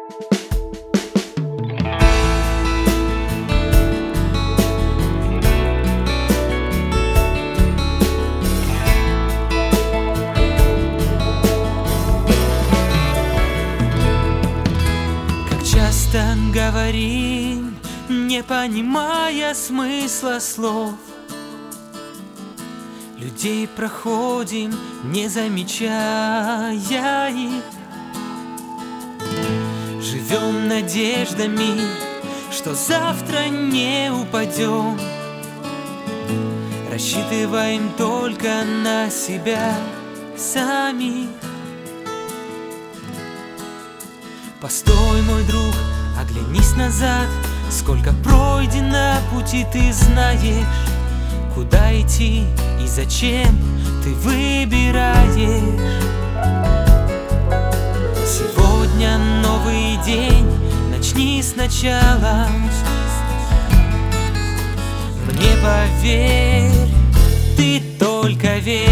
Часто говорим, не понимая смысла слов. Людей проходим, не замечая их. Живем надеждами, что завтра не упадем. Рассчитываем только на себя самих. Постой, мой друг, оглянись назад. Сколько пройдено пути, ты знаешь, куда идти и зачем ты выбираешь. Сегодня новый день, начни сначала. Мне поверь, ты только верь.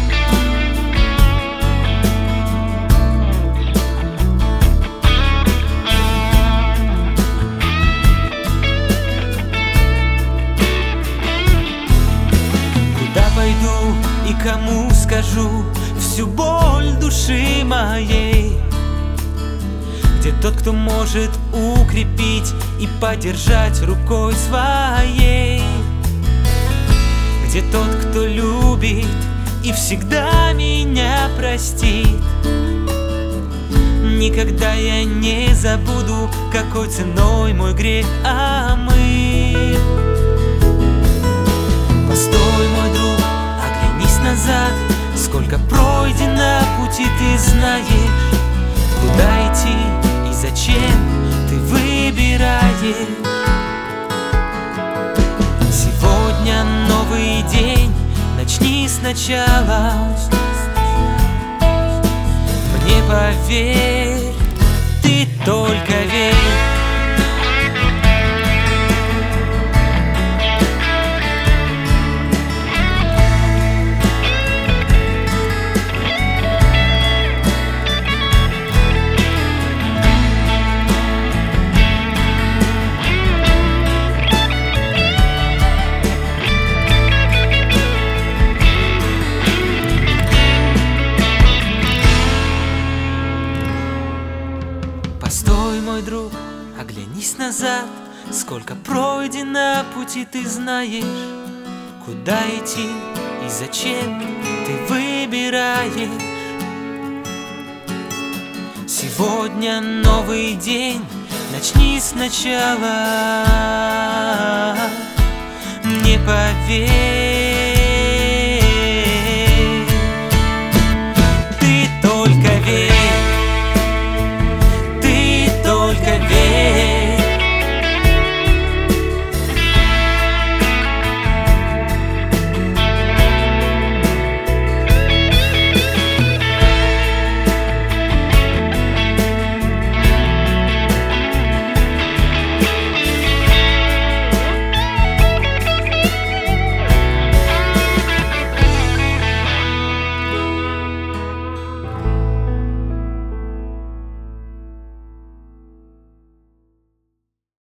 Пойду и кому скажу всю боль души моей? Где тот, кто может укрепить и поддержать рукой своей? Где тот, кто любит и всегда меня простит? Никогда я не забуду, какой ценой мой грех омыт. Постой, мой друг, оглянись назад. Сколько пройдено пути, ты знаешь, куда идти и зачем ты выбираешь. Сегодня новый день, начни сначала. Мне поверь, ты только верь. Постой, мой друг, оглянись назад. Сколько пройдено пути, ты знаешь, куда идти и зачем ты выбираешь. Сегодня новый день, начни сначала. Мне поверь,